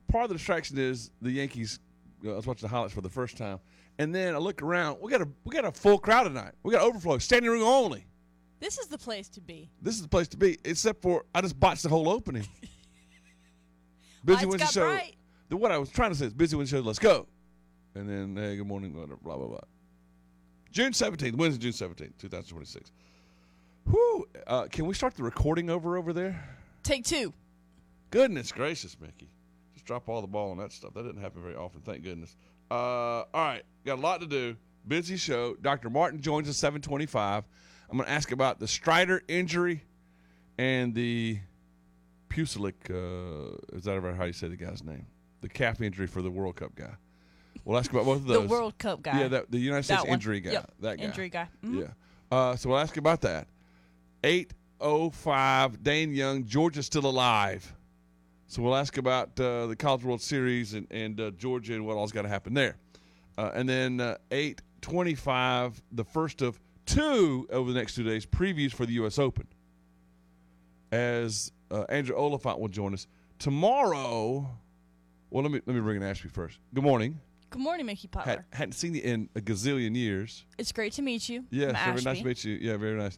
part of the distraction is the Yankees. I was watching the highlights for the first time, and then I look around. We got a full crowd tonight. We got overflow, standing room only. This is the place to be. This is the place to be, except for I just botched the whole opening. Busy Wednesday show. Bright. What I was trying to say is Busy Wednesday show. Let's go, and then hey, good morning, blah blah blah. June 17th, Wednesday, June 17th, 2026. Whew. Can we start the recording over there? Take 2. Goodness gracious, Mickey. Just drop all the ball on that stuff. That didn't happen very often, thank goodness. All right, got a lot to do. Busy show. Dr. Martin joins us 7:25. I'm going to ask about the Strider injury and the Pucilic, is that ever how you say the guy's name? The calf injury for the World Cup guy. We'll ask about both of those. The World Cup guy. Yeah, the United States injury guy. Yep. That guy. Injury guy. Mm-hmm. Yeah. So we'll ask about that. 8:05, Dane Young, Georgia's still alive. So we'll ask about the College World Series and Georgia and what all's got to happen there. And then 8:25, the first of 2 over the next 2 days, previews for the U.S. Open. As Andrew Oliphant will join us. Tomorrow, well, let me bring in Ashby first. Good morning. Good morning, Mickey Potler. Hadn't seen you in a gazillion years. It's great to meet you. Yes, I'm very nice to meet you. Yeah, very nice.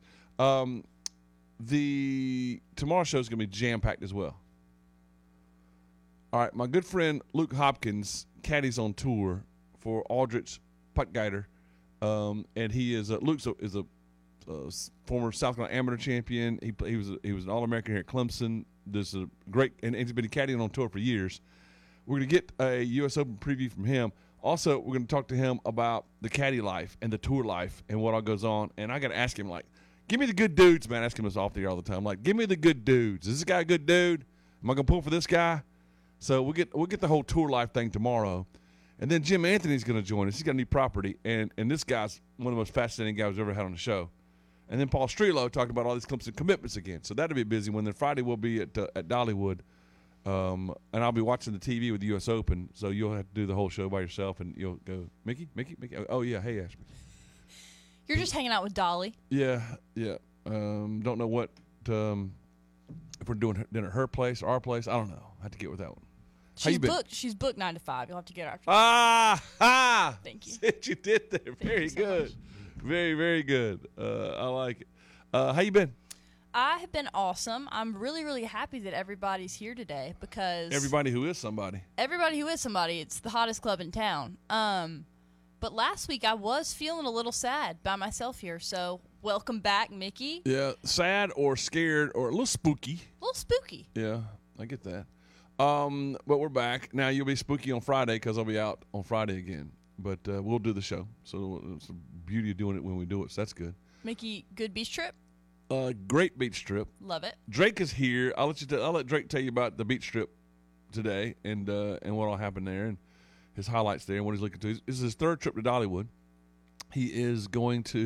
The tomorrow show is going to be jam-packed as well. All right, my good friend Luke Hopkins, caddies on tour for Aldrich Puttgaiter, and he is Luke's is a former South Carolina amateur champion. He was an All-American here at Clemson. There's a great and he's been caddying on tour for years. We're going to get a U.S. Open preview from him. Also, we're going to talk to him about the caddy life and the tour life and what all goes on. And I got to ask him, like, give me the good dudes, man. I ask him this off the air all the time. Like, give me the good dudes. Is this guy a good dude? Am I going to pull for this guy? So we'll get the whole tour life thing tomorrow. And then Jim Anthony's going to join us. He's got a new property. And this guy's one of the most fascinating guys we've ever had on the show. And then Paul Strelo talking about all these Clemson commitments again. So that'll be busy when then Friday we'll be at Dollywood. And I'll be watching the TV with the U.S. Open, so you'll have to do the whole show by yourself, and you'll go, Mickey. Oh, yeah, hey, Ashby. You're just hanging out with Dolly. Yeah. Don't know what, if we're doing dinner at her place or our place. I don't know. I have to get with that one. She's booked. She's booked 9 to 5. You'll have to get her after. Ah! Thank you. You did there. Very good. So very, very good. I like it. How you been? I have been awesome. I'm really, really happy that everybody's here today because everybody who is somebody. It's the hottest club in town. But last week I was feeling a little sad by myself here, so welcome back, Mickey. Yeah, sad or scared or a little spooky. A little spooky. Yeah, I get that. But we're back. Now you'll be spooky on Friday because I'll be out on Friday again. But we'll do the show. So it's the beauty of doing it when we do it, so that's good. Mickey, good beach trip? Great beach trip. Love it. Drake is here. I'll let Drake tell you about the beach trip today and what all happened there and his highlights there and what he's looking to. This is his 3rd trip to Dollywood. He is going to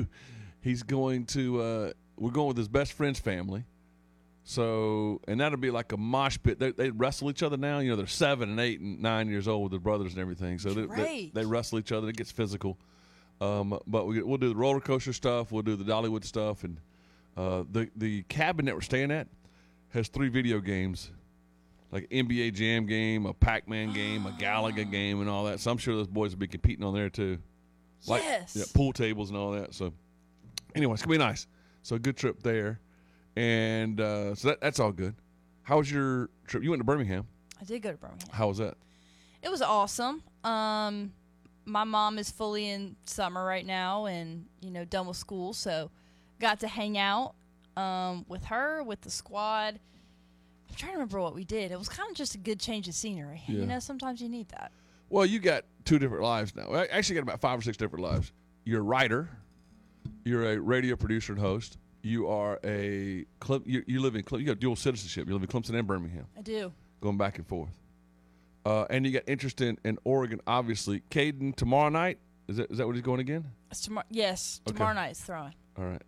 we're going with his best friend's family. So, and that'll be like a mosh pit. They wrestle each other now. You know, they're 7 and 8 and 9 years old with their brothers and everything. So they wrestle each other. It gets physical. But we'll do the roller coaster stuff. We'll do the Dollywood stuff. And the cabin that we're staying at has 3 video games, like NBA Jam game, a Pac-Man game, a Galaga game, and all that. So I'm sure those boys will be competing on there too. Like, yes. Yeah, pool tables and all that. So anyway, it's going to be nice. So a good trip there. And so that's all good. How was your trip? You went to Birmingham. I did go to Birmingham. How was that? It was awesome. My mom is fully in summer right now and, done with school. So got to hang out with her, with the squad. I'm trying to remember what we did. It was kind of just a good change of scenery. Yeah. Sometimes you need that. Well, you got 2 different lives now. I actually got about 5 or 6 different lives. You're a writer. You're a radio producer and host. You are you live in Clemson. You got dual citizenship. You live in Clemson and Birmingham. I do. Going back and forth. And you got interest in Oregon, obviously. Caden, tomorrow night? Is that what he's going again? It's tomorrow. Yes, tomorrow night's throwing. All right.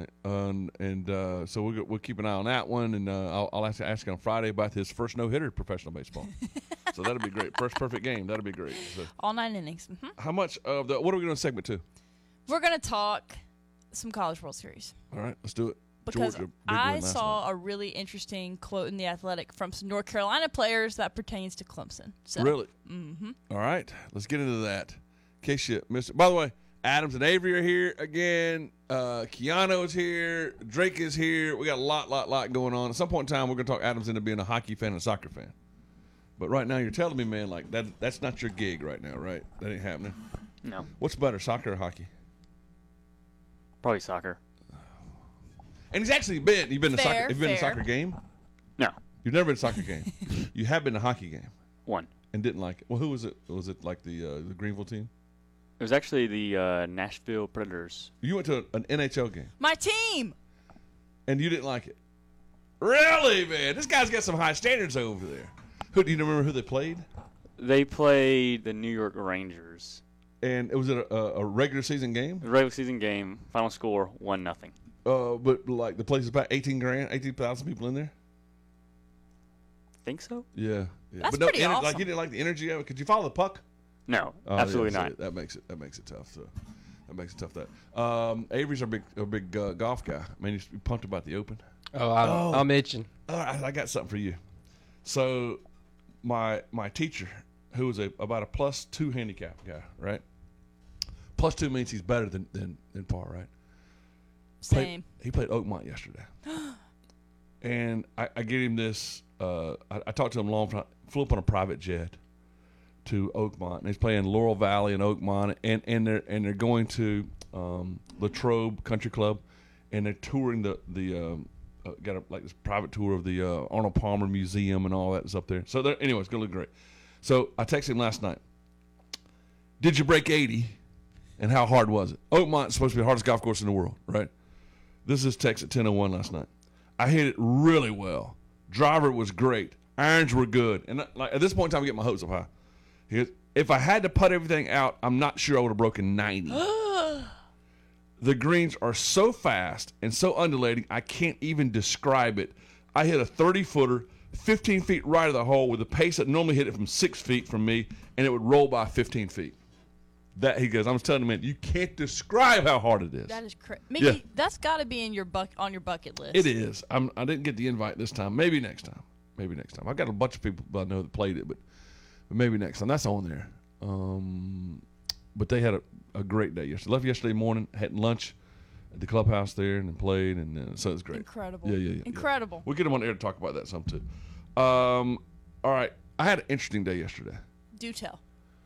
So we'll keep an eye on that one, and I'll ask him on Friday about his first no-hitter in professional baseball. So that'll be great. First perfect game. That'll be great. So, all 9 innings. Mm-hmm. How much of what are we going to segment 2? We're going to talk some College World Series. All right, let's do it. because Georgia, big I win last saw a really interesting quote in The Athletic from some North Carolina players that pertains to Clemson. So, Really? Mm-hmm. All right, let's get into that. In case you missed it. By the way, Adams and Avery are here again. Keanu's here. Drake is here. We got a lot going on. At some point in time, we're going to talk Adams into being a hockey fan and a soccer fan. But right now, you're telling me, man, like that's not your gig right now, right? That ain't happening. No, What's better, soccer or hockey? probably soccer. And he's actually been. You've been to soccer. Fair, Have you been to a fair. soccer game? No, You've never been to a soccer game. You have been to a hockey game one. and didn't like it. Well, who was it? Was it like the Greenville team? It was actually the Nashville Predators. You went to an NHL game My team. and you didn't like it. Really, man? This guy's got some high standards over there. Who do you remember who they played? They played the New York Rangers. And was it a regular season game? The regular season game, final score 1-0. But like the place is about 18,000 people in there. Think so? Yeah. That's but no, pretty Like awesome. you didn't like the energy of it. Could you follow the puck? No, Oh, absolutely yeah, not. see, that makes it tough. So that makes it tough. Avery's a big golf guy. Man, he's pumped about the Open. Oh, I'm itching. All right, I got something for you. So my teacher, who was about a +2 handicap guy, right? +2 means he's better than par, right? Same. He played Oakmont yesterday. And I get him this. I talked to him long time. Flew up on a private jet to Oakmont, and he's playing Laurel Valley and Oakmont, and they're going to Latrobe Country Club, and they're touring the got this private tour of the Arnold Palmer Museum and all that is up there. So anyway, it's gonna look great. So I texted him last night. Did you break 80? And how hard was it? Oakmont's supposed to be the hardest golf course in the world, right? This is text at 10:01 last night. I hit it really well. Driver was great. Irons were good. And like at this point in time, I get my hopes up high. He goes, if I had to putt everything out, I'm not sure I would have broken 90. The greens are so fast and so undulating, I can't even describe it. I hit a 30-footer, 15 feet right of the hole with a pace that normally hit it from 6 feet from me, and it would roll by 15 feet. That he goes, I'm just telling you, man, you can't describe how hard it is. That is crazy. Mickey, Yeah. that's got to be in your on your bucket list. It is. I didn't get the invite this time. Maybe next time. I got a bunch of people I know that played it, but maybe next time. That's on there. But they had a great day yesterday. Left yesterday morning, had lunch at the clubhouse there, and then played, and so it was great. Incredible. Yeah. Incredible. We'll get them on air to talk about that some too. All right. I had an interesting day yesterday. Do tell.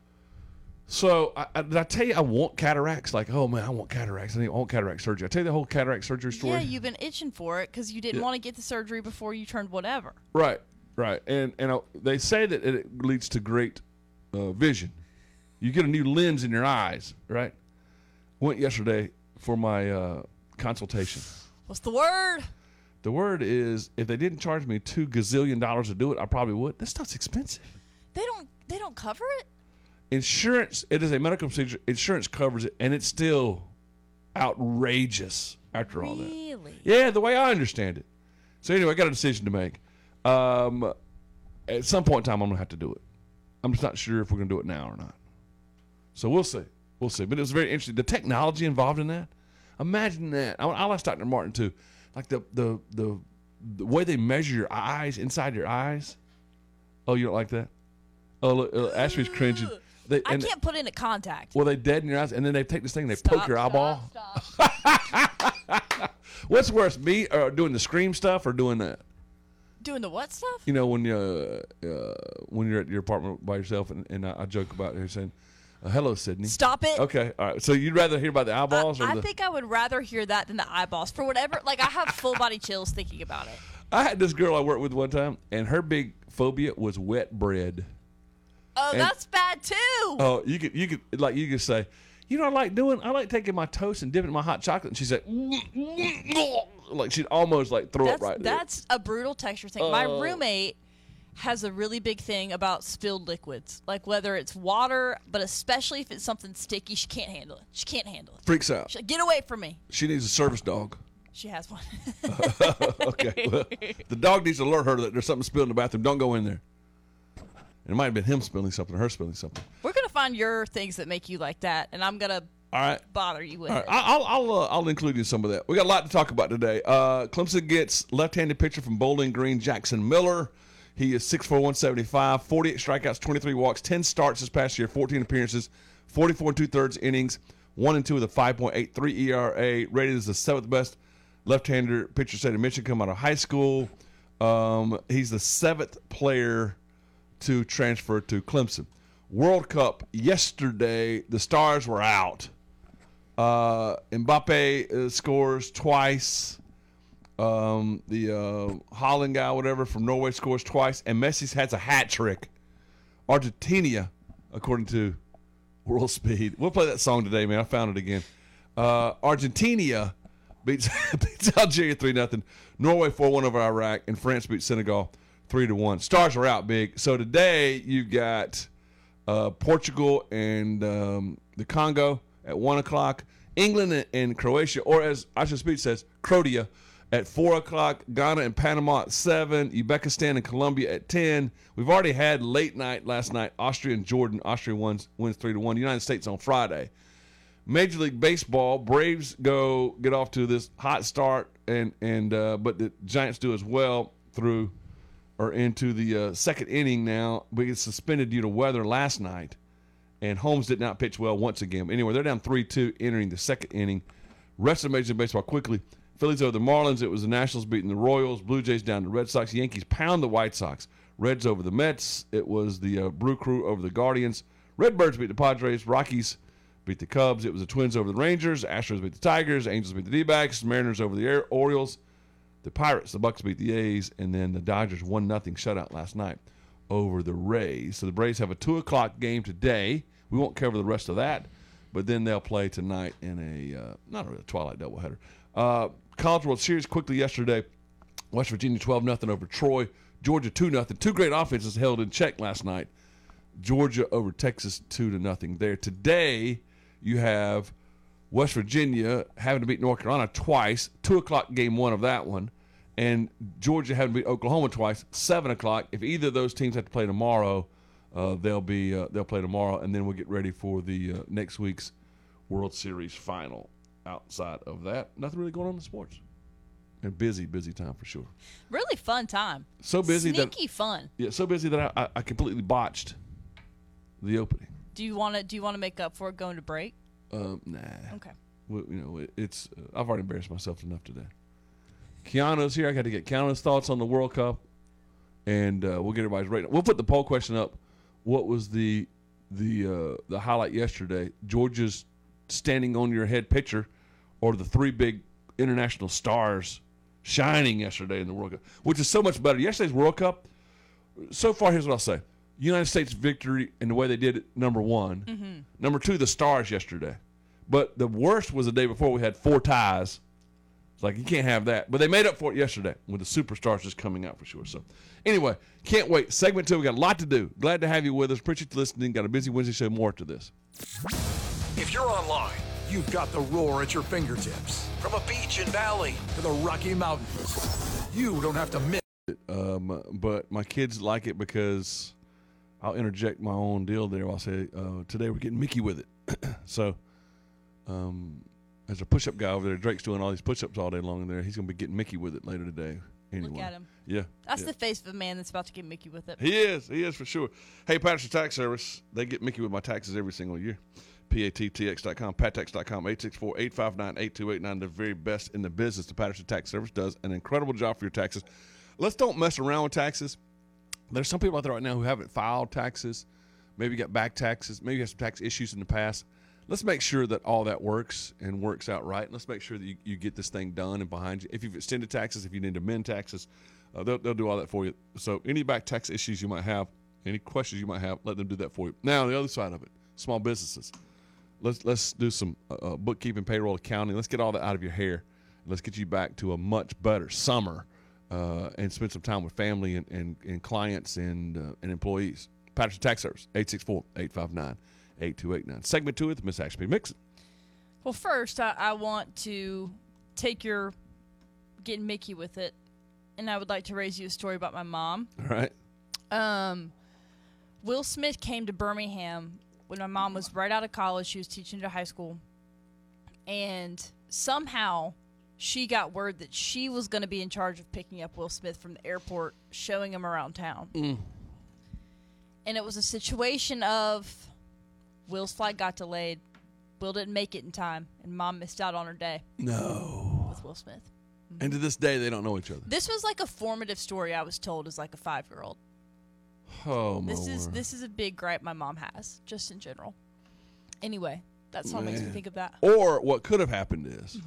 So did I tell you I want cataracts? Like, oh man, I want cataracts. I want cataract surgery. I tell you the whole cataract surgery story. Yeah, you've been itching for it because you didn't Yeah. want to get the surgery before you turned whatever. Right. And they say that it leads to great vision. You get a new lens in your eyes, right? Went yesterday for my consultation. What's the word? The word is, if they didn't charge me $2 gazillion to do it, I probably would. This stuff's expensive. They don't cover it? Insurance, it is a medical procedure. Insurance covers it, and it's still outrageous after all that. Really? Yeah, the way I understand it. So anyway, I got a decision to make. At some point in time, I'm going to have to do it. I'm just not sure if we're going to do it now or not. So we'll see. But it was very interesting. The technology involved in that. Imagine that. I asked Dr. Martin too. Like the way they measure your eyes, inside your eyes. Oh, you don't like that? Oh, look, Ashley's cringing. I can't put into contact. Well, they deaden your eyes, and then they take this thing and they Stop, poke your eyeball. Stop. What's worse, me doing the scream stuff or doing that? Doing the what stuff? You know, when you're at your apartment by yourself, and I joke about her saying, "Hello, Sydney." Stop it. Okay, all right. So you'd rather hear about the eyeballs, or I think I would rather hear that than the eyeballs. For whatever, like I have full body chills thinking about it. I had this girl I worked with one time, and her big phobia was wet bread. Oh, And- that's bad too. Oh, you could say, you know, I like taking my toast and dipping it in my hot chocolate, and she said, like she'd almost like throw up right there. That's a brutal texture thing. My roommate has a really big thing about spilled liquids, like whether it's water, but especially if it's something sticky, she can't handle it. Freaks out. She's like, get away from me. She needs a service dog. She has one. Okay. Well, the dog needs to alert her that there's something spilled in the bathroom. Don't go in there. And it might have been him spilling something or her spilling something. We're gonna find your things that make you like that, and I'm gonna All right. bother you with All right. it. I'll include you in some of that. We got a lot to talk about today. Clemson gets left-handed pitcher from Bowling Green, Jackson Miller. He is 6'4", 175, 48 strikeouts, 23 walks, 10 starts this past year, 14 appearances, 44 2/3 innings, 1-2 with a 5.83 ERA, rated as the 7th best left-hander pitcher state of Michigan come out of high school. He's the 7th player to transfer to Clemson. World Cup yesterday, the stars were out. Mbappe scores twice. The Holland guy, whatever, from Norway scores twice. And Messi has a hat trick. Argentina, according to World Speed. We'll play that song today, man. I found it again. Argentina beats Algeria 3-0. Norway 4-1 over Iraq. And France beats Senegal 3-1. Stars are out big. So today you've got Portugal and the Congo at 1 o'clock. England and Croatia, or as Asha Speed says, Croatia, at 4 o'clock. Ghana and Panama at 7. Uzbekistan and Colombia at 10. We've already had late night last night. Austria and Jordan. Austria wins 3-1. United States on Friday. Major League Baseball, Braves get off to this hot start, but the Giants do as well into the second inning now. We get suspended due to weather last night, and Holmes did not pitch well once again. Anyway, they're down 3-2 entering the second inning. Rest of Major League Baseball quickly. Phillies over the Marlins. It was the Nationals beating the Royals. Blue Jays down to Red Sox. Yankees pound the White Sox. Reds over the Mets. It was the Brew Crew over the Guardians. Redbirds beat the Padres. Rockies beat the Cubs. It was the Twins over the Rangers. Astros beat the Tigers. Angels beat the D-backs. Mariners over the Orioles. The Pirates, the Bucks beat the A's. And then the Dodgers 1-0 shutout last night over the Rays. So the Braves have a 2 o'clock game today. We won't cover the rest of that, but then they'll play tonight in not a twilight doubleheader. College World Series quickly yesterday. West Virginia 12-0 over Troy. Georgia 2-0. Two great offenses held in check last night. Georgia over Texas 2-0 there. Today you have West Virginia having to beat North Carolina twice. 2 o'clock game one of that one. And Georgia having to beat Oklahoma twice. 7 o'clock. If either of those teams have to play tomorrow, they'll play tomorrow, and then we'll get ready for the next week's World Series final. Outside of that, nothing really going on in sports. And busy time for sure. Really fun time. So busy Sneaky fun. Yeah, so busy that I completely botched the opening. Do you want to make up for it going to break? Nah. Okay. It's I've already embarrassed myself enough today. Keanu's here. I got to get Keanu's thoughts on the World Cup, and we'll get everybody's rating. We'll put the poll question up. What was the highlight yesterday? Georgia's standing on your head pitcher, or the three big international stars shining yesterday in the World Cup, which is so much better. Yesterday's World Cup, so far, here's what I'll say. United States victory and the way they did it, number one. Mm-hmm. Number two, the stars yesterday. But the worst was the day before we had 4 ties. It's like, you can't have that. But they made up for it yesterday with the superstars just coming out for sure. So, anyway, can't wait. Segment 2, we got a lot to do. Glad to have you with us. Appreciate you listening. Got a busy Wednesday show. More to this. If you're online, you've got the roar at your fingertips. From a beach and valley to the Rocky Mountains, you don't have to miss it. But my kids like it because I'll interject my own deal there. I'll say, today we're getting Mickey with it. So, as a push-up guy over there, Drake's doing all these push-ups all day long in there. He's going to be getting Mickey with it later today. Anyway. Look at him. Yeah. That's the face of a man that's about to get Mickey with it. He is for sure. Hey, Patterson Tax Service, they get Mickey with my taxes every single year. PATTX.com, PatTax.com, 864-859-8289, the very best in the business. The Patterson Tax Service does an incredible job for your taxes. Let's don't mess around with taxes. There's some people out there right now who haven't filed taxes, maybe got back taxes, maybe have some tax issues in the past. Let's make sure that all that works and works out right. Let's make sure that you get this thing done and behind you. If you've extended taxes, if you need to amend taxes, they'll do all that for you. So any back tax issues you might have, any questions you might have, let them do that for you. Now, the other side of it, small businesses. Let's do some bookkeeping, payroll, accounting. Let's get all that out of your hair. Let's get you back to a much better summer and spend some time with family and clients and employees. Patterson Tax Service, 864-859-8289. Segment 2 with Miss Ashby Mixon. Well, first, I want to take your getting Mickey with it, and I would like to raise you a story about my mom. All right. Will Smith came to Birmingham when my mom was right out of college. She was teaching at a high school, and somehow she got word that she was going to be in charge of picking up Will Smith from the airport, showing him around town. And it was a situation of Will's flight got delayed. Will didn't make it in time, and Mom missed out on her day No. with Will Smith. And to this day, they don't know each other. This was like a formative story I was told as like a 5-year-old. Oh, my This word. is a big gripe my mom has, just in general. Anyway, that song makes me Man. think of that. Or what could have happened is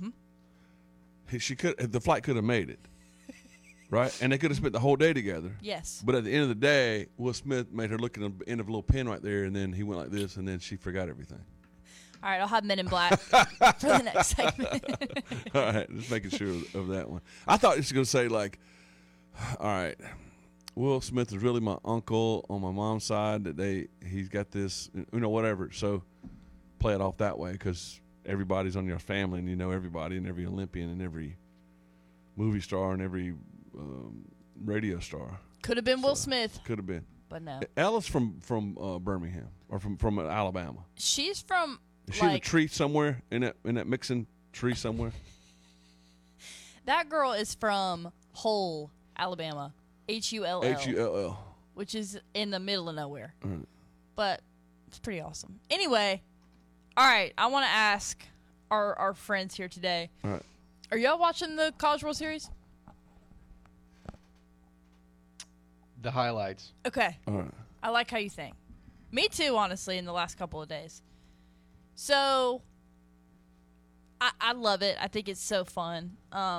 the flight could have made it, right? And they could have spent the whole day together. Yes. But at the end of the day, Will Smith made her look at the end of a little pen right there, and then he went like this, and then she forgot everything. All right, I'll have Men in Black for the next segment. All right, just making sure of that one. I thought you were going to say, like, all right, Will Smith is really my uncle on my mom's side, that he's got this, whatever. So play it off that way, because everybody's on your family, and you know everybody, and every Olympian, and every movie star, and every radio star. Could have been Will Smith, Could have been. but no. Ella's from Birmingham, or from Alabama. She's from, Is she in a like, tree somewhere, in that mixing tree somewhere? that girl is from Hull, Alabama. Hull. Hull. Which is in the middle of nowhere. Right. But it's pretty awesome. Anyway, all right, I want to ask our friends here today. All right. Are y'all watching the College World Series? The highlights. Okay. All right. I like how you think. Me too, honestly, in the last couple of days. So, I love it. I think it's so fun.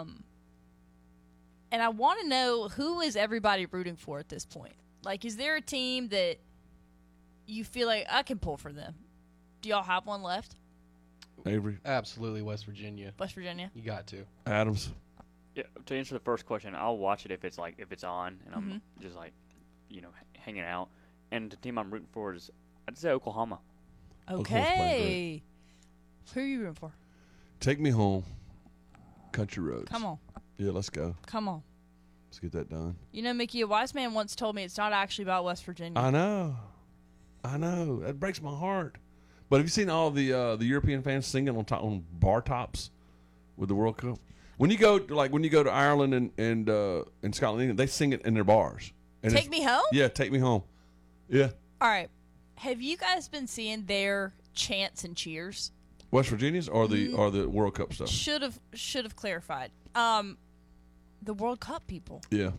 And I want to know, who is everybody rooting for at this point? Like, is there a team that you feel like I can pull for them? Do y'all have one left? Avery, Absolutely, West Virginia. West Virginia? You got to. Adams. Yeah, to answer the first question, I'll watch it if it's on and I'm just like, hanging out. And the team I'm rooting for is, I'd say Oklahoma. Oklahoma's playing Okay. Who are you rooting for? Take me home. Country roads. Come on. Yeah, let's go. Come on. Let's get that done. You know, Mickey, a wise man once told me it's not actually about West Virginia. I know. That breaks my heart. But have you seen all the European fans singing on bar tops with the World Cup? When you go to Ireland and Scotland, England, they sing it in their bars. And Take me home? Yeah, take me home. Yeah. All right. Have you guys been seeing their chants and cheers? West Virginia's or the World Cup stuff. Should have clarified. The World Cup people. Yeah.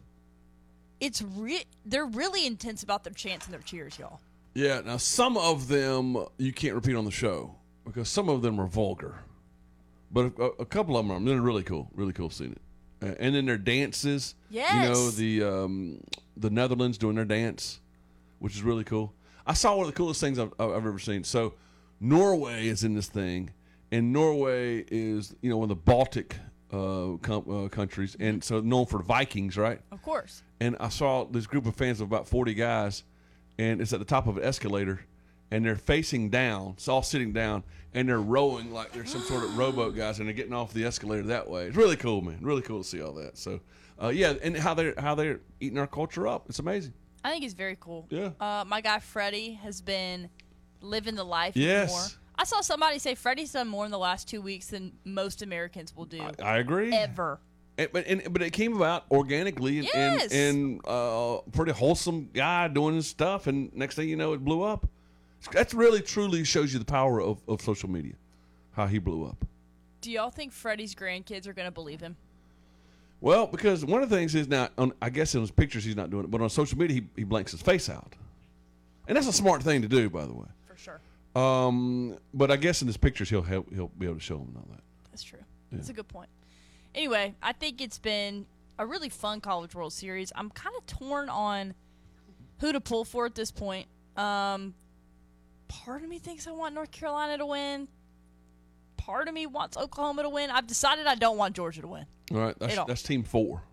They're really intense about their chants and their cheers, y'all. Yeah. Now some of them you can't repeat on the show because some of them are vulgar, but a couple of them are. They're really cool. Really cool seeing it. And then their dances. Yes. You know the Netherlands doing their dance, which is really cool. I saw one of the coolest things I've ever seen. So Norway is in this thing, and Norway is one of the Baltic countries, and so known for Vikings, right? Of course. And I saw this group of fans of about 40 guys, and it's at the top of an escalator, and they're facing down, it's all sitting down, and they're rowing like they're some sort of rowboat guys, and they're getting off the escalator that way. It's really cool, man. Really cool to see all that. So, yeah, and how they're eating our culture up. It's amazing. I think it's very cool. Yeah. My guy Freddie has been living the life Yes. more. I saw somebody say Freddie's done more in the last 2 weeks than most Americans will do I agree. ever. But it came about organically Yes. and pretty wholesome guy doing his stuff, and next thing you know, it blew up. That's really truly shows you the power of social media, how he blew up. Do y'all think Freddie's grandkids are going to believe him? Well, because one of the things is now, I guess in his pictures he's not doing it, but on social media he blanks his face out, and that's a smart thing to do, by the way. For sure. But I guess in his pictures he'll be able to show them and all that. That's true. That's a good point. Anyway, I think it's been a really fun College World Series. I'm kind of torn on who to pull for at this point. Part of me thinks I want North Carolina to win. Part of me wants Oklahoma to win. I've decided I don't want Georgia to win. All right, that's team 4.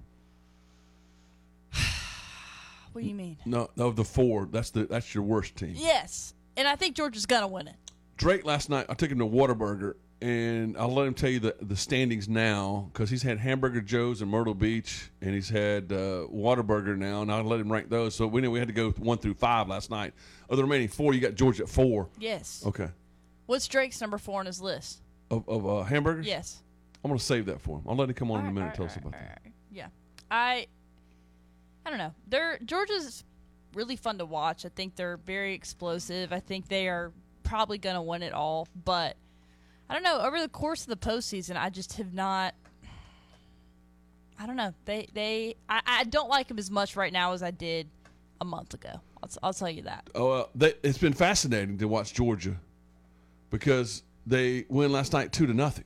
What do you mean? No, of the 4, that's your worst team. Yes, and I think Georgia's gonna win it. Drake last night, I took him to Whataburger, and I'll let him tell you the standings now because he's had Hamburger Joe's in Myrtle Beach, and he's had Whataburger now, and I'll let him rank those. So we had to go 1 through 5 last night. Of the remaining 4, you got Georgia at 4. Yes. Okay. What's Drake's number 4 on his list? of hamburgers? Yes. I'm going to save that for him. I'll let him come on in a minute and tell us Alright, about alright, that. alright. Yeah. I don't know. Georgia's really fun to watch. I think they're very explosive. I think they are probably going to win it all. But I don't know. Over the course of the postseason, I just have not. I don't know. I don't like them as much right now as I did a month ago. I'll tell you that. It's been fascinating to watch Georgia because they win last night 2-0.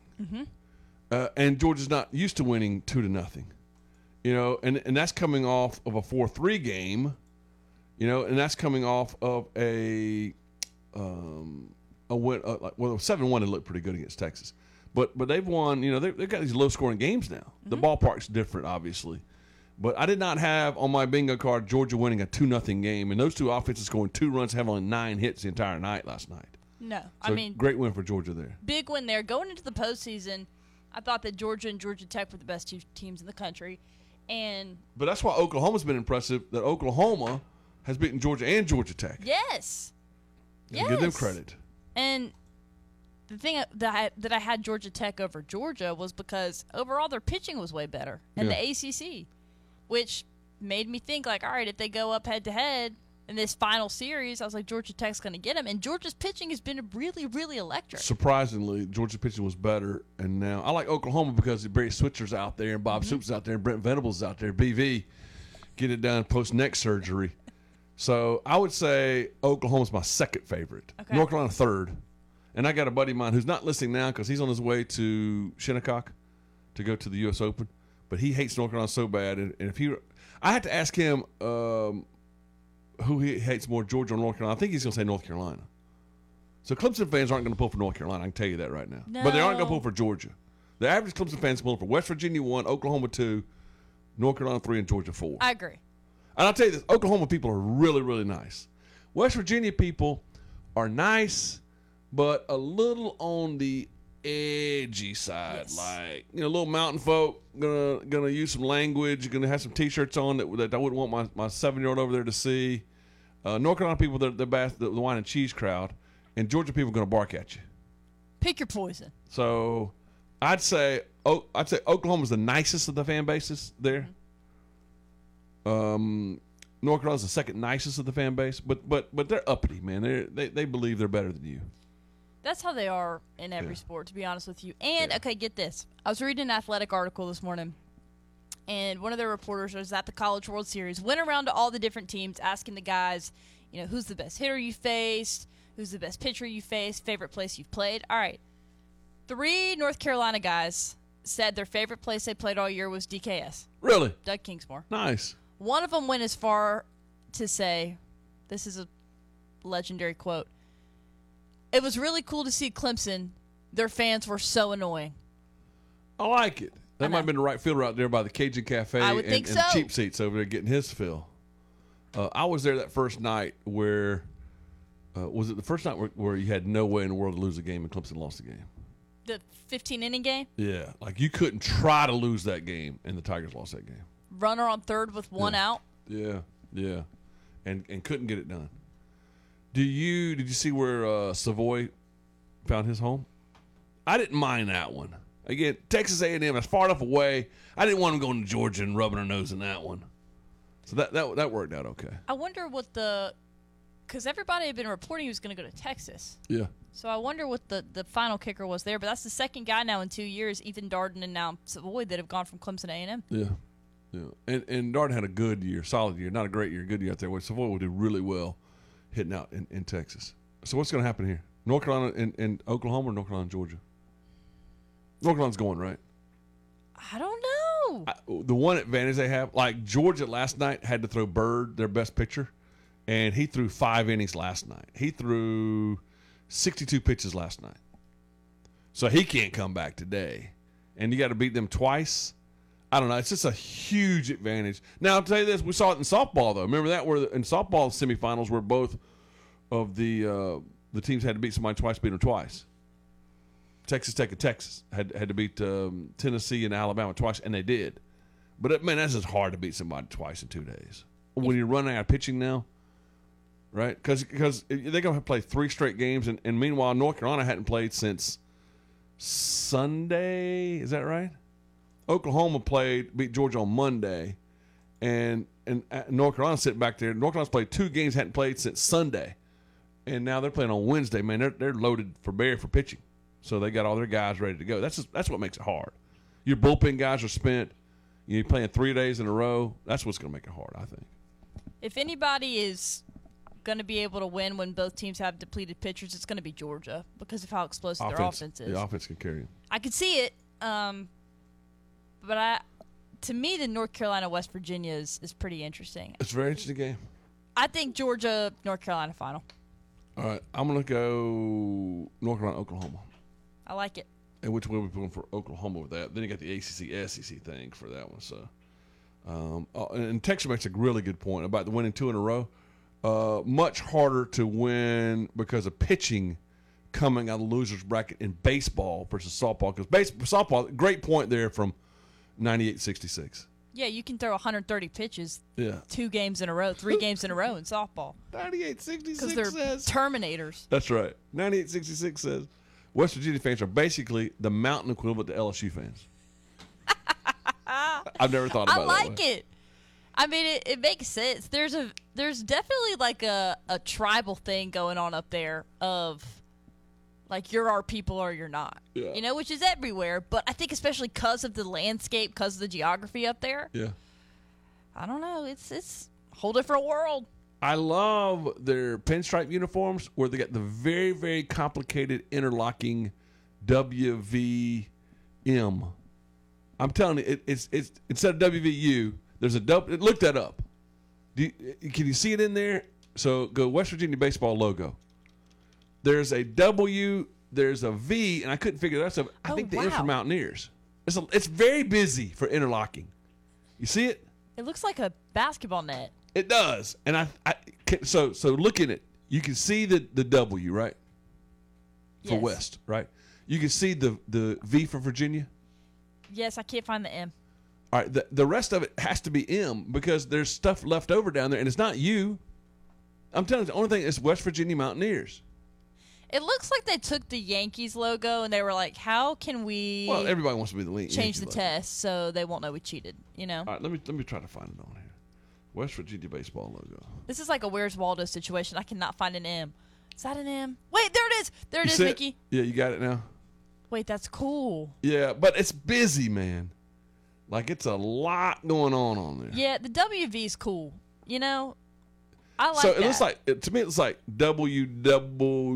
And Georgia's not used to winning 2-0. You know, and that's coming off of a 4-3 game. You know, and that's coming off of a win. Well, 7-1 it looked pretty good against Texas, but they've won. You know, they've got these low scoring games now. The ballpark's different, obviously, but I did not have on my bingo card Georgia winning a 2-0 game, and those two offenses scoring 2 runs, having only 9 hits the entire night last night. No, So I mean, great win for Georgia there. big win there. Going into the postseason, I thought that Georgia and Georgia Tech were the best two teams in the country, and But that's why Oklahoma's been impressive. That Oklahoma has beaten Georgia and Georgia Tech. yes. Give them credit. And the thing that I had Georgia Tech over Georgia was because overall their pitching was way better in the ACC, which made me think, like, all right, if they go up head-to-head in this final series, I was like, Georgia Tech's going to get them. And Georgia's pitching has been really, really electric. Surprisingly, Georgia pitching was better, and now I like Oklahoma because Barry Switzer's out there, and Bob Soup's out there, and Brent Venables out there. BV, get it done post neck surgery. So I would say Oklahoma's my second favorite. Okay. North Carolina third, and I got a buddy of mine who's not listening now because he's on his way to Shinnecock to go to the U.S. Open, but he hates North Carolina so bad, and if I had to ask him who he hates more, Georgia or North Carolina. I think he's going to say North Carolina. So Clemson fans aren't going to pull for North Carolina. I can tell you that right now. No. But they aren't going to pull for Georgia. The average Clemson fans pull for West Virginia 1, Oklahoma 2, North Carolina 3, and Georgia 4. I agree. And I'll tell you this, Oklahoma people are really, really nice. West Virginia people are nice, but a little on the edgy side. Yes. Like, you know, little mountain folk, gonna use some language, gonna have some T-shirts on that I wouldn't want my 7-year-old over there to see. North Carolina people, they're the wine and cheese crowd, and Georgia people are gonna bark at you. Pick your poison. So I'd say Oklahoma's the nicest of the fan bases there. North Carolina's the second nicest of the fan base, but they're uppity, man. They believe they're better than you. That's how they are in every sport, to be honest with you. And, Yeah. okay, get this. I was reading an athletic article this morning, and one of their reporters was at the College World Series, went around to all the different teams asking the guys, you know, who's the best hitter you faced, who's the best pitcher you faced, favorite place you've played. All right. 3 North Carolina guys said their favorite place they played all year was DKS, Really? Doug Kingsmore. Nice. One of them went as far to say, this is a legendary quote, "It was really cool to see Clemson. Their fans were so annoying." I like it. That I might have know. been the right fielder out there by the Cajun Cafe I would and, think and so. cheap seats over there getting his fill. I was there that first night where, was it the first night where you had no way in the world to lose a game and Clemson lost the game? The 15-inning game, Yeah. Like you couldn't try to lose that game and the Tigers lost that game. runner on third with one out. Yeah. Yeah. And couldn't get it done. Did you see where Savoy found his home? I didn't mind that one. Again, Texas A&M is far enough away. I didn't want him going to Georgia and rubbing our nose in that one. So that worked out okay. I wonder what because everybody had been reporting he was going to go to Texas. Yeah. So I wonder what the final kicker was there. But that's the second guy now in 2 years, Ethan Darden and now Savoy, that have gone from Clemson to A&M. Yeah. Yeah. And Darden had a good year, solid year, not a great year, good year out there. Where Savoy will do really well hitting out in Texas. So what's going to happen here? North Carolina and Oklahoma or North Carolina and Georgia? North Carolina's going, right? I don't know. The one advantage they have, like Georgia last night had to throw Bird, their best pitcher, and he threw 5 innings last night. He threw 62 pitches last night. So he can't come back today. And you got to beat them twice. I don't know. It's just a huge advantage. Now, I'll tell you this. We saw it in softball, though. Remember that? Where in softball semifinals where both of the teams had to beat somebody twice, beat them twice. Texas Tech and Texas had to beat Tennessee and Alabama twice, and they did. But, man, that's just hard to beat somebody twice in 2 days. When you're running out of pitching now, right? Because they're going to play 3 straight games, and meanwhile, North Carolina hadn't played since Sunday. Is that right? Oklahoma beat Georgia on Monday, and North Carolina sitting back there. North Carolina's played 2 games, hadn't played since Sunday, and now they're playing on Wednesday. Man, they're loaded for bear for pitching, so they got all their guys ready to go. That's what makes it hard. Your bullpen guys are spent. You're playing 3 days in a row. That's what's going to make it hard, I think. If anybody is going to be able to win when both teams have depleted pitchers, it's going to be Georgia because of how explosive their offense is. The offense can carry them. I could see it, but to me, the North Carolina-West Virginia is pretty interesting. It's a very interesting game. I think Georgia-North Carolina final. All right, I'm going to go North Carolina, Oklahoma. I like it. And which way are we going for Oklahoma with that? Then you got the ACC, SEC thing for that one. So, and Texas makes a really good point about the winning 2 in a row. Much harder to win because of pitching coming out of the losers bracket in baseball versus softball. Because softball, great point there from 98-66. Yeah, you can throw 130 pitches. Yeah, 2 games in a row, 3 games in a row in softball. 98-66 because they're says Terminators. That's right. 98-66 says West Virginia fans are basically the mountain equivalent to LSU fans. I've never thought about it. I like it. I mean, it makes sense. There's definitely like a tribal thing going on up there of like you're our people or you're not. Yeah. You know, which is everywhere. But I think especially because of the landscape, because of the geography up there. Yeah. I don't know. It's a whole different world. I love their pinstripe uniforms where they got the very, very complicated interlocking WVM. I'm telling you, it's instead of WVU, there's a W. Look that up. Can you see it in there? So go West Virginia baseball logo. There's a W, there's a V, and I couldn't figure that out. I think the M for Mountaineers. It's very busy for interlocking. You see it? It looks like a basketball net. It does, and so look at it. You can see the W, right? For Yes. West, right? You can see the V for Virginia. Yes, I can't find the M. All right, the rest of it has to be M because there's stuff left over down there, and it's not you. I'm telling you, the only thing is West Virginia Mountaineers. It looks like they took the Yankees logo and they were like, "How can we Well, everybody wants to be the lead. change the test so they won't know we cheated?" You know, All right, let me try to find it on here. West Virginia baseball logo. this is like a Where's Waldo situation. I cannot find an M. Is that an M? Wait, there it is. There it You is, see it? Mickey. Yeah, you got it now. Wait, that's cool. Yeah, but it's busy, man. Like it's a lot going on there. Yeah, the WV is cool. You know, I like So that. it looks like to me. It looks like WWW.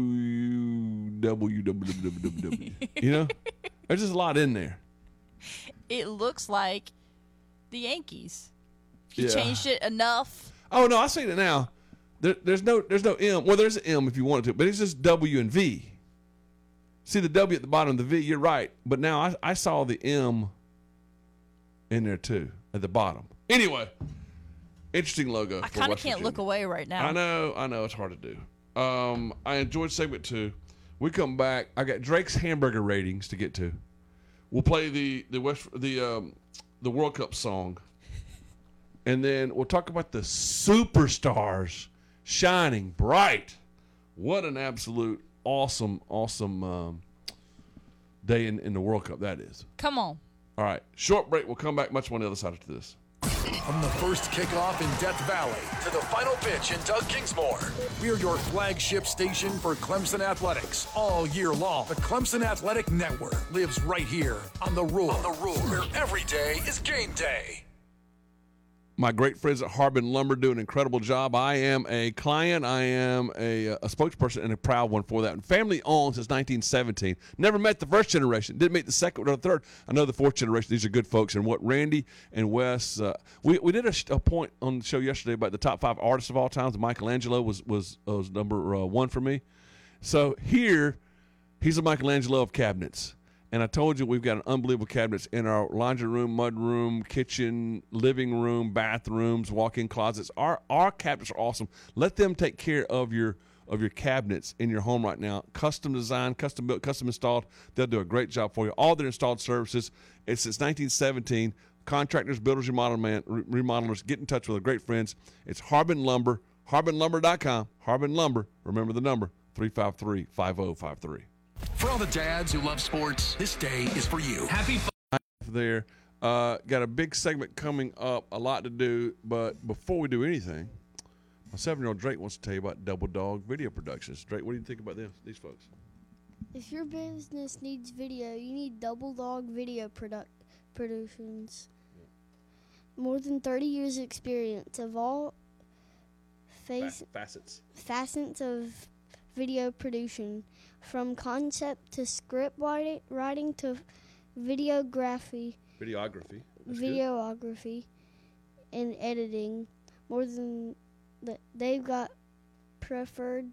You know, there's just a lot in there. It looks like the Yankees. If you Yeah. changed it enough. Oh no, I see it now. There's no M. Well, there's an M if you wanted to, but it's just W and V. See the W at the bottom of the V. You're right, but now I saw the M in there too at the bottom. Anyway, interesting logo. I for kind of West can't look Virginia. away right now. I know, it's hard to do. I enjoyed segment 2. We come back. I got Drake's hamburger ratings to get to. We'll play the World Cup song, and then we'll talk about the superstars shining bright. What an absolute awesome day in the World Cup that is. Come on. All right, short break. We'll come back much more on the other side after this. From the first kickoff in Death Valley to the final pitch in Doug Kingsmore, we're your flagship station for Clemson athletics all year long. The Clemson Athletic Network lives right here on the Roar, where every day is game day. My great friends at Harbin Lumber do an incredible job. I am a client. I am a spokesperson and a proud one for that. And family owned since 1917. Never met the first generation. Didn't meet the second or the third. I know the fourth generation. These are good folks. And what Randy and Wes, we did a point on the show yesterday about the top 5 artists of all time. Michelangelo was number 1 for me. So here, he's a Michelangelo of cabinets. And I told you we've got an unbelievable cabinets in our laundry room, mud room, kitchen, living room, bathrooms, walk-in closets. Our cabinets are awesome. Let them take care of your cabinets in your home right now. Custom designed, custom built, custom installed. They'll do a great job for you. All their installed services. It's since 1917. Contractors, builders, remodelers, get in touch with our great friends. It's Harbin Lumber, harbinlumber.com. Harbin Lumber, remember the number, 353-5053. For all the dads who love sports, this day is for you. Happy there. Got a big segment coming up, a lot to do, but before we do anything, my 7-year-old Drake wants to tell you about Double Dog Video Productions. Drake, what do you think about these folks? If your business needs video, you need Double Dog Video Productions. More than 30 years experience of all facets of video production, from concept to script writing to videography, and editing. More than that, they've got preferred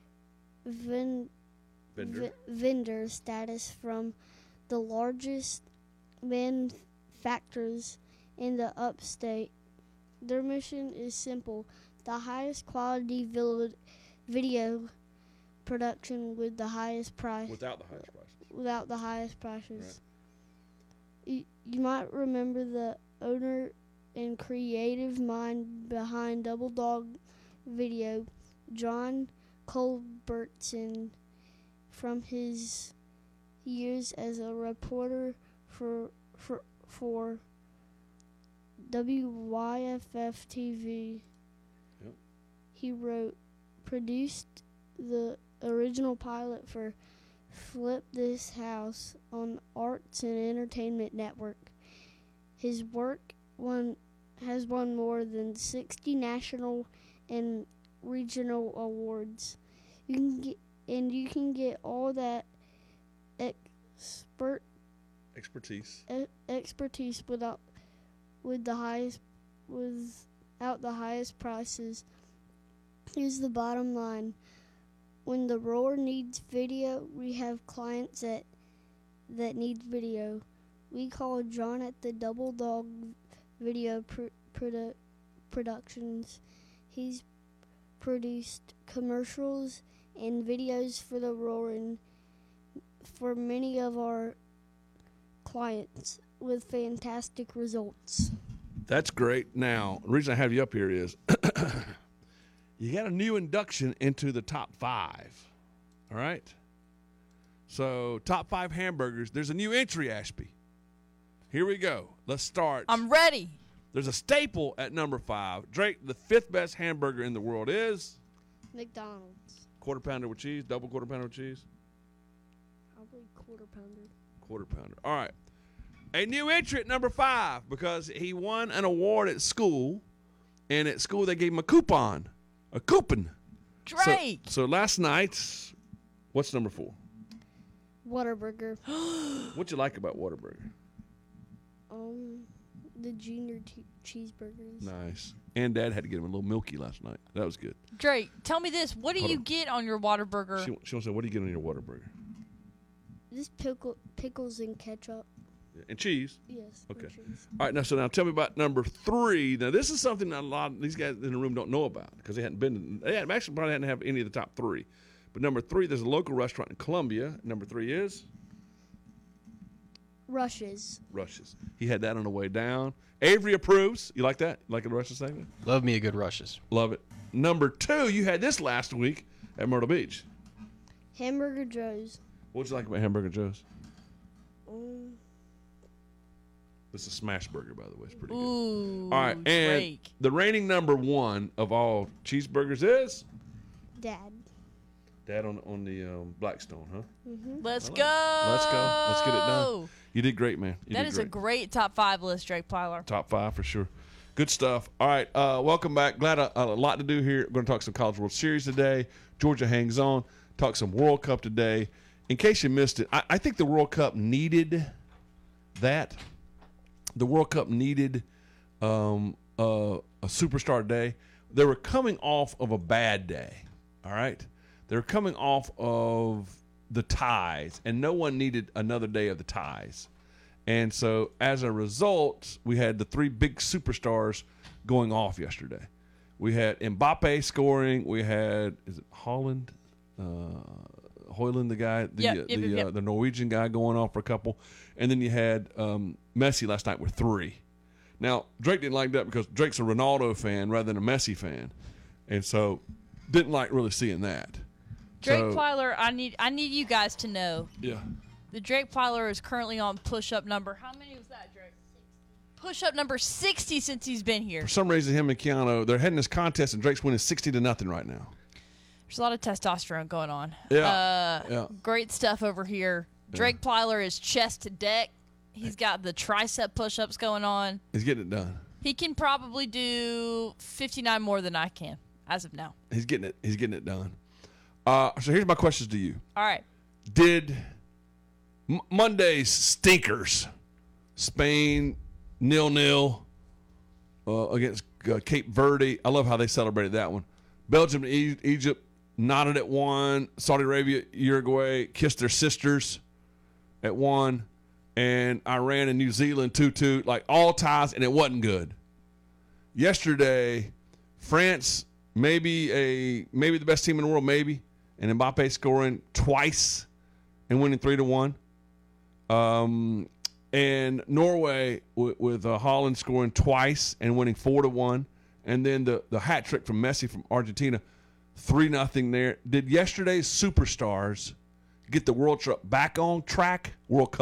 vendor status from the largest manufacturers in the upstate. Their mission is simple: the highest quality video production with the highest price. Without the highest prices. Without the highest prices. Right. You might remember the owner and creative mind behind Double Dog Video, John Culbertson, from his years as a reporter for WYFF TV. Yep. He produced the original pilot for Flip This House on Arts and Entertainment Network. His work has won more than 60 national and regional awards. You can get all that expertise without the highest prices. Here's the bottom line: when the Roar needs video, we have clients that need video. We call John at the Double Dog Video Productions. He's produced commercials and videos for the Roar and for many of our clients with fantastic results. That's great. Now, the reason I have you up here is you got a new induction into the top 5. All right? So, top 5 hamburgers. There's a new entry, Ashby. Here we go. Let's start. I'm ready. There's a staple at number 5. Drake, the 5th best hamburger in the world is? McDonald's. Quarter pounder with cheese, double quarter pounder with cheese? Probably quarter pounder. Quarter pounder. All right. A new entry at number 5 because he won an award at school, and at school they gave him a coupon. Drake. So last night, what's number 4? Whataburger. What'd you like about Whataburger? The junior cheeseburgers. Nice. And Dad had to get him a little milky last night. That was good. Drake, tell me this. What do Hold you on. get on your Whataburger? She wants to say, what do you get on your Whataburger? Just pickles and ketchup. Yeah. And cheese. Yes. Okay. and cheese. All right. Now tell me about number 3. Now, this is something that a lot of these guys in the room don't know about because they actually probably hadn't have any of the top 3. But number 3, there's a local restaurant in Columbia. Number 3 is? Rush's. He had that on the way down. Avery approves. You like that? You like a Rush's segment? Love me a good Rush's. Love it. Number 2, you had this last week at Myrtle Beach. Hamburger Joe's. What'd you like about Hamburger Joe's? Um, This is a smash burger, by the way. It's pretty good. Ooh, All right, and Drake. the reigning number 1 of all cheeseburgers is Dad. Dad on the Blackstone, huh? Let's I like go. it. Let's go. Let's get it done. You did great, man. You That did is a great top 5 list, Drake Plyler. Top 5 for sure. Good stuff. All right, welcome back. Glad a lot to do here. We're going to talk some College World Series today. Georgia hangs on. Talk some World Cup today. In case you missed it, I think the World Cup needed that. The World Cup needed a superstar day. They were coming off of a bad day, all right? They were coming off of the ties, and no one needed another day of the ties. And so as a result, we had the 3 big superstars going off yesterday. We had Mbappe scoring. We had, is it Holland? Hoyland, the guy, the Norwegian guy going off for a couple. And then you had Messi last night with 3. Now, Drake didn't like that because Drake's a Ronaldo fan rather than a Messi fan. And so didn't like really seeing that. Drake So- Plyler, I need you guys to know. Yeah. The Drake Plyler is currently on push-up number. How many was that, Drake? Push-up number 60 since he's been here. For some reason, him and Keanu, they're heading this contest, and Drake's winning 60-0 right now. There's a lot of testosterone going on. Yeah. Great stuff over here. Drake Plyler is chest to deck. He's got the tricep push-ups going on. He's getting it done. He can probably do 59 more than I can as of now. He's getting it done. So here's my questions to you. All right. Did Monday's stinkers, Spain 0-0 against Cape Verde? I love how they celebrated that one. Belgium and Egypt knotted at 1. Saudi Arabia, Uruguay kissed their sisters at 1. And Iran and New Zealand 2-2, like all ties, and it wasn't good. Yesterday, France, maybe the best team in the world, maybe, and Mbappe scoring twice and winning 3-1. And Norway with Holland scoring twice and winning 4-1. And then the hat trick from Messi from Argentina, 3-0 there. Did yesterday's superstars get the World Cup back on track?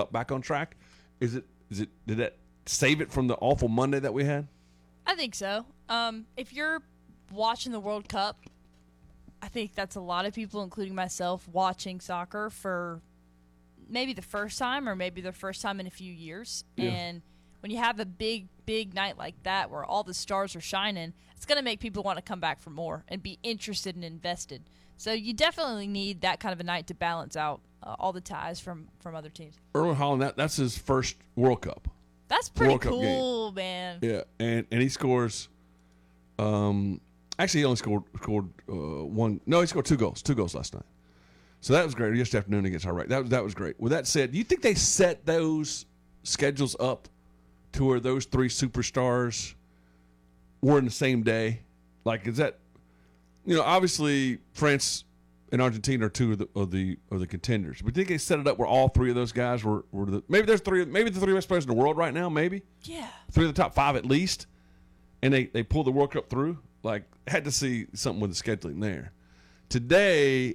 Did that save it from the awful Monday that we had? I think so. If you're watching the World Cup, I think that's a lot of people, including myself, watching soccer for maybe the first time or maybe the first time in a few years. Yeah. And when you have a big night like that where all the stars are shining, it's going to make people want to come back for more and be interested and invested. So you definitely need that kind of a night to balance out all the ties from other teams. Erling Haaland, that's his first World Cup. That's pretty World Cup cool, man. Yeah, and he scores. Actually, he only scored one. No, he scored 2 goals. 2 goals last night. So that was great. Yesterday afternoon against Iraq. That was great. With that said, do you think they set those schedules up to where those 3 superstars were in the same day? Like, is that, obviously France and Argentina are 2 of the contenders. But do you think they set it up where all 3 of those guys were maybe the 3 best players in the world right now? Maybe Yeah. 3 of the top 5 at least, and they pulled the World Cup through. Like, had to see something with the scheduling there. Today,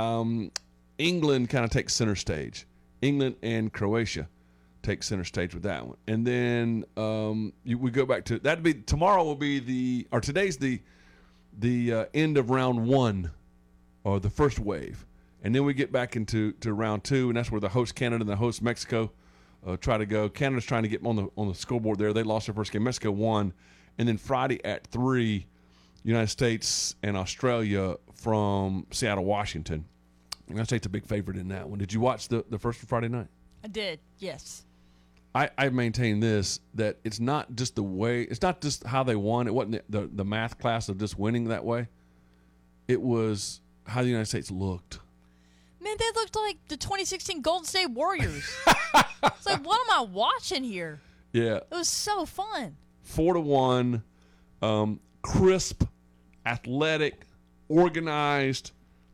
England kind of takes center stage. England and Croatia take center stage with that one. And then we go back to that'd be tomorrow will be today's the end of round 1 or the first wave, and then we get back into round 2, and that's where the host Canada and the host Mexico try to go. Canada's trying to get on the scoreboard there. They lost their first game. Mexico won, and then Friday at 3, United States and Australia from Seattle, Washington. United States a big favorite in that one. Did you watch the first Friday night? I did, yes. I maintain this, that it's not just how they won. It wasn't the math class of just winning that way. It was how the United States looked. Man, they looked like the 2016 Golden State Warriors. It's like, what am I watching here? Yeah. It was so fun. 4-1, crisp, athletic, organized,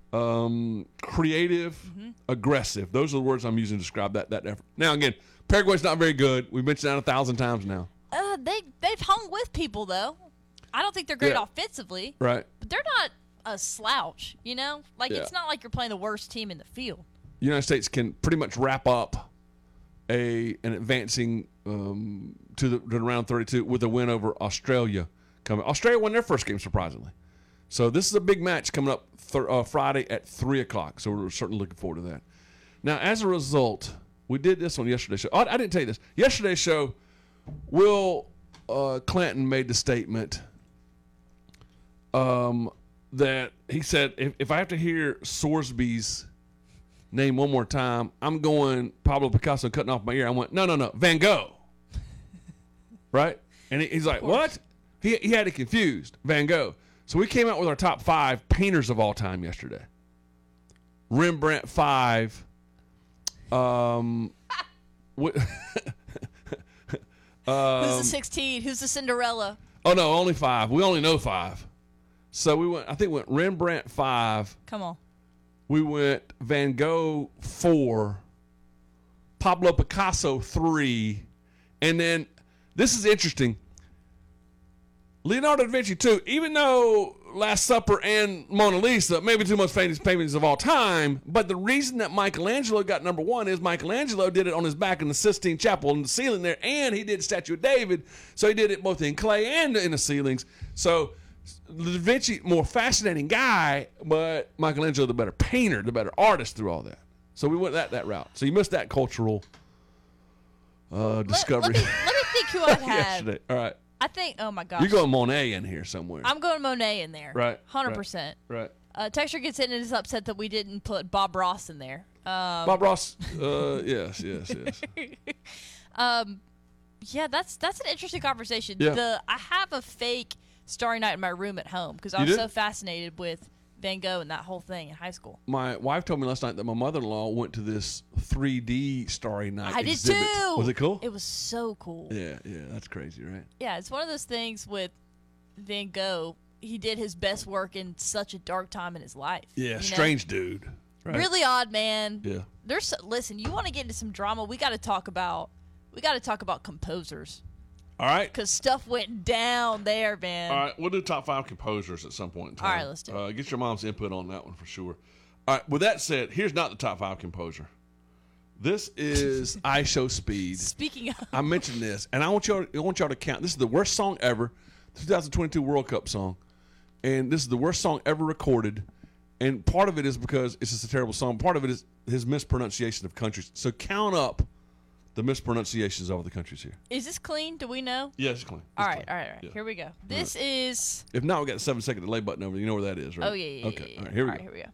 creative, aggressive. Those are the words I'm using to describe that effort. Now, again, Paraguay's not very good. We've mentioned that 1,000 times now. They've hung with people, though. I don't think they're great Yeah. offensively, Right. but they're not a slouch, Like, Yeah. it's not like you're playing the worst team in the field. The United States can pretty much wrap up an advancing to the round 32 with a win over Australia. Australia won their first game, surprisingly. So this is a big match coming up Friday at 3 o'clock. So we're certainly looking forward to that. Now, as a result, we did this on yesterday's show. I didn't tell you this. Yesterday's show, Will Clanton made the statement that he said, if I have to hear Sorsby's name one more time, I'm going Pablo Picasso cutting off my ear. I went, no, Van Gogh. Right? And he's like, what? He had it confused. Van Gogh. So we came out with our top 5 painters of all time yesterday. Rembrandt 5. Who's the 16? Who's the Cinderella? Oh no, only 5. We only know 5. So we went Rembrandt 5. Come on. We went Van Gogh 4, Pablo Picasso 3, and then this is interesting. Leonardo da Vinci 2. Even though Last Supper and Mona Lisa, maybe two most famous paintings of all time. But the reason that Michelangelo got number one is Michelangelo did it on his back in the Sistine Chapel in the ceiling there, and he did Statue of David, so he did it both in clay and in the ceilings. So Da Vinci, more fascinating guy, but Michelangelo, the better painter, the better artist through all that. So we went that route. So you missed that cultural discovery. Let me think who I'd have. yesterday. All right. I think, oh my gosh. You're going Monet in here somewhere. I'm going Monet in there. Right, 100%. Right. Texture gets in and is upset that we didn't put Bob Ross in there. Bob Ross, yes. Yeah, that's an interesting conversation. Yeah. I have a fake Starry Night in my room at home because I You was did? so fascinated with Van Gogh and that whole thing in high school. My wife told me last night that my mother-in-law went to this 3D Starry Night I did exhibit. too. Was it cool? It was so cool. Yeah, that's crazy, right? Yeah, it's one of those things with Van Gogh. He did his best work in such a dark time in his life. Yeah, you know? strange dude. Right. Really odd man. Yeah. Listen, you want to get into some drama? We got to talk about composers All right. because stuff went down there, man. All right, we'll do top 5 composers at some point in time. All right, let's do it. Get your mom's input on that one for sure. All right, with that said, here's not the top 5 composer. This is I Show Speed. Speaking of, I mentioned this, and I want y'all to count. This is the worst song ever, 2022 World Cup song, and this is the worst song ever recorded. And part of it is because it's just a terrible song. Part of it is his mispronunciation of countries. So count up the mispronunciations of the countries here. is this clean? Do we know? Yeah, it's clean. All right. Yeah. Here we go. This is. If not, we got the 7-second delay button over. You know where that is, right? Oh yeah. Okay. Yeah. All right. Here we go. Here we go.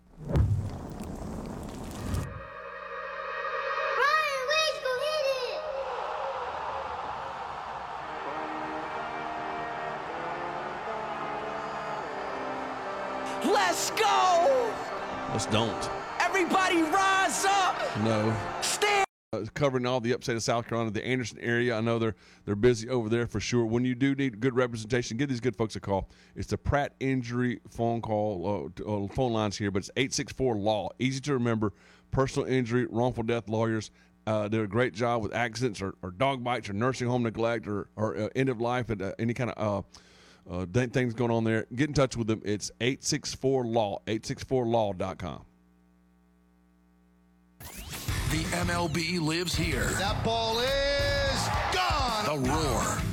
Ryan, Wade's go hit it! Let's go! Let's don't. Everybody rise up! No. Stand! Covering all the upstate of South Carolina, the Anderson area. I know they're busy over there for sure. When you do need good representation, give these good folks a call. It's the Pratt Injury phone phone lines here, but it's 864-LAW. Easy to remember. Personal injury, wrongful death lawyers. Do a great job with accidents or dog bites or nursing home neglect or end of life and any kind of things going on there. Get in touch with them. It's 864-LAW, 864law.com. The MLB lives here. That ball is gone. The Roar,